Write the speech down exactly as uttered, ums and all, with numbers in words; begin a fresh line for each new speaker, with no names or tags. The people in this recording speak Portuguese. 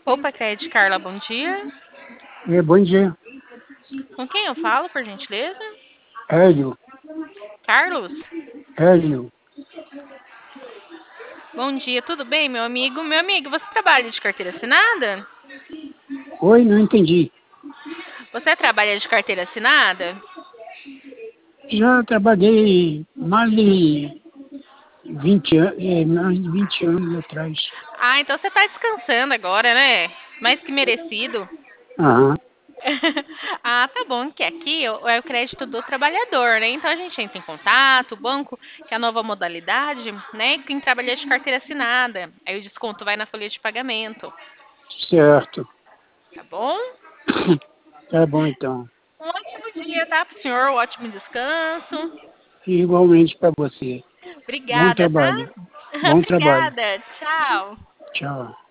Opa, Cred Carla, bom dia.
É, bom dia.
Com quem eu falo, por gentileza?
Hélio.
Carlos?
Hélio.
Bom dia, tudo bem, meu amigo? Meu amigo, você trabalha de carteira assinada?
Oi, não entendi.
Você trabalha de carteira assinada?
Já trabalhei mais de vinte anos, é, mais de vinte anos atrás.
Ah, então você está descansando agora, né? Mais que merecido.
Aham.
Ah, tá bom, que aqui é o crédito do trabalhador, né? Então a gente entra em contato, o banco, que é a nova modalidade, né? Quem trabalha de carteira assinada. Aí o desconto vai na folha de pagamento,
Certo.
tá bom?
Tá bom, então.
Um ótimo dia, tá, pro senhor? Um ótimo descanso.
Igualmente para você. Bom
Obrigada, tá?
trabalho. Bom trabalho.
Obrigada. Tchau.
Tchau.